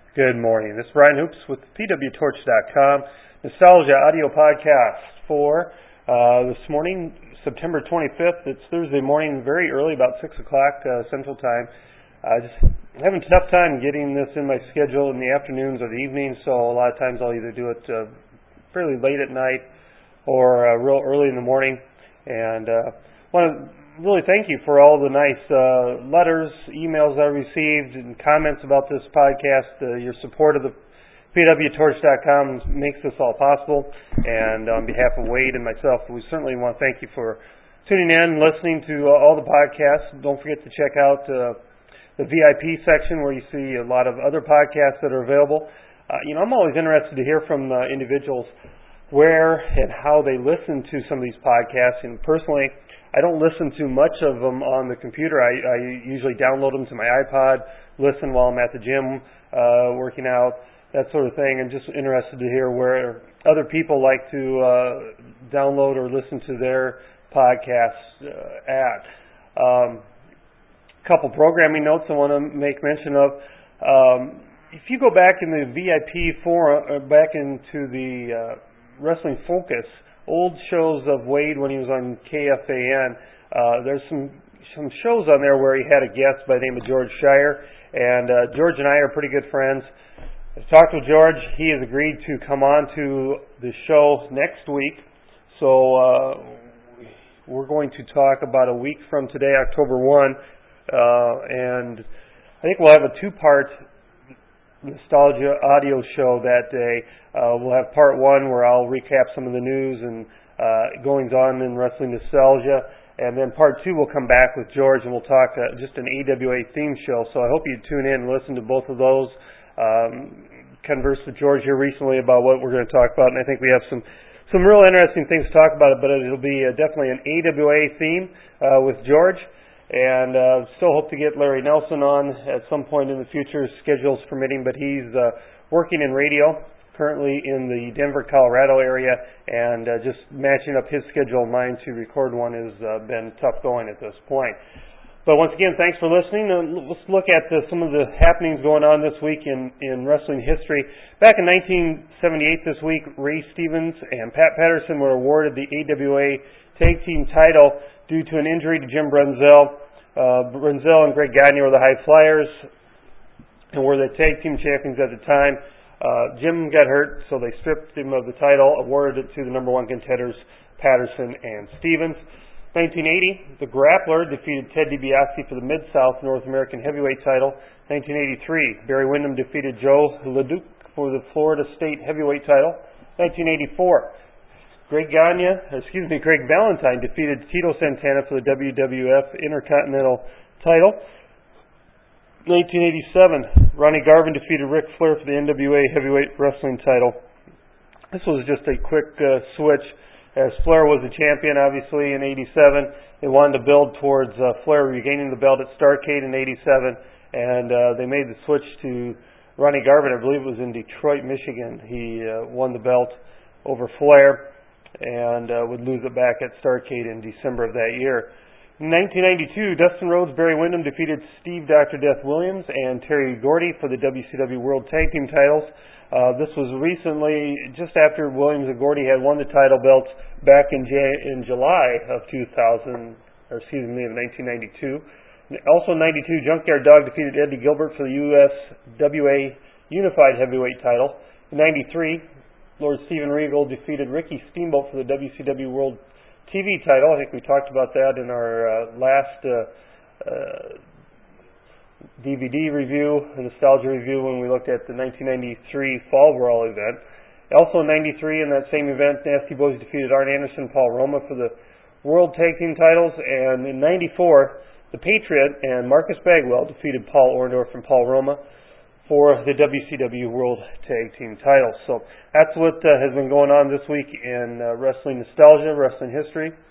Good morning. This is Ryan Hoops with PWTorch.com, Nostalgia Audio Podcast for this morning, September 25th. It's Thursday morning, very early, about 6 o'clock Central Time. Just having a tough time getting this in my schedule in the afternoons or the evenings, so a lot of times I'll either do it fairly late at night or real early in the morning. And want to really thank you for all the nice letters, emails I received, and comments about this podcast. Your support of the PWTorch.com makes this all possible. And on behalf of Wade and myself, we certainly want to thank you for tuning in and listening to all the podcasts. Don't forget to check out the VIP section where you see a lot of other podcasts that are available. I'm always interested to hear from individuals where and how they listen to some of these podcasts. And personally, I don't listen to much of them on the computer. I usually download them to my iPod, listen while I'm at the gym, working out, that sort of thing. I'm just interested to hear where other people like to download or listen to their podcasts at. A couple programming notes I want to make mention of. If you go back in the VIP forum, back into the Wrestling Focus, old shows of Wade when he was on KFAN. There's some shows on there where he had a guest by the name of George Shire, and George and I are pretty good friends. I talked with George. He has agreed to come on to the show next week. So we're going to talk about a week from today, October 1, and I think we'll have a two-part Nostalgia audio show that day. We'll have part one where I'll recap some of the news and goings on in wrestling nostalgia, and then part two we'll come back with George and we'll talk just an AWA theme show. So I hope you tune in and listen to both of those. Conversed with George here recently about what we're going to talk about, and I think we have some real interesting things to talk about, but it'll be definitely an AWA theme with George. And still hope to get Larry Nelson on at some point in the future, schedules permitting, but he's working in radio, currently in the Denver, Colorado area, and just matching up his schedule and mine to record one has been tough going at this point. But once again, thanks for listening. Let's look at some of the happenings going on this week in wrestling history. Back in 1978 this week, Ray Stevens and Pat Patterson were awarded the AWA Tag Team title due to an injury to Jim Brunzell. Brunzell and Greg Gagne were the High Flyers and were the tag team champions at the time. Jim got hurt, so they stripped him of the title, awarded it to the number one contenders, Patterson and Stevens. 1980, the Grappler defeated Ted DiBiase for the Mid-South North American Heavyweight title. 1983, Barry Windham defeated Joe LeDuc for the Florida State Heavyweight title. 1984, Greg Valentine defeated Tito Santana for the WWF Intercontinental title. 1987, Ronnie Garvin defeated Ric Flair for the NWA Heavyweight Wrestling title. This was just a quick switch, as Flair was the champion, obviously, in 87. They wanted to build towards Flair regaining the belt at Starrcade in 87, and they made the switch to Ronnie Garvin. I believe it was in Detroit, Michigan. He won the belt over Flair and would lose it back at Starrcade in December of that year. In 1992, Dustin Rhodes, Barry Windham defeated Steve Dr. Death Williams and Terry Gordy for the WCW World Tag Team titles. This was recently, just after Williams and Gordy had won the title belts back in July of 1992. Also in 92, Junkyard Dog defeated Eddie Gilbert for the USWA Unified Heavyweight title. In 93, Lord Steven Regal defeated Ricky Steamboat for the WCW World TV title. I think we talked about that in our last DVD review, a nostalgia review, when we looked at the 1993 Fall Brawl event. Also in 93, in that same event, Nasty Boys defeated Arn Anderson and Paul Roma for the World Tag Team titles. And in 94, The Patriot and Marcus Bagwell defeated Paul Orndorff and Paul Roma for the WCW World Tag Team titles. So that's what has been going on this week in wrestling nostalgia, wrestling history.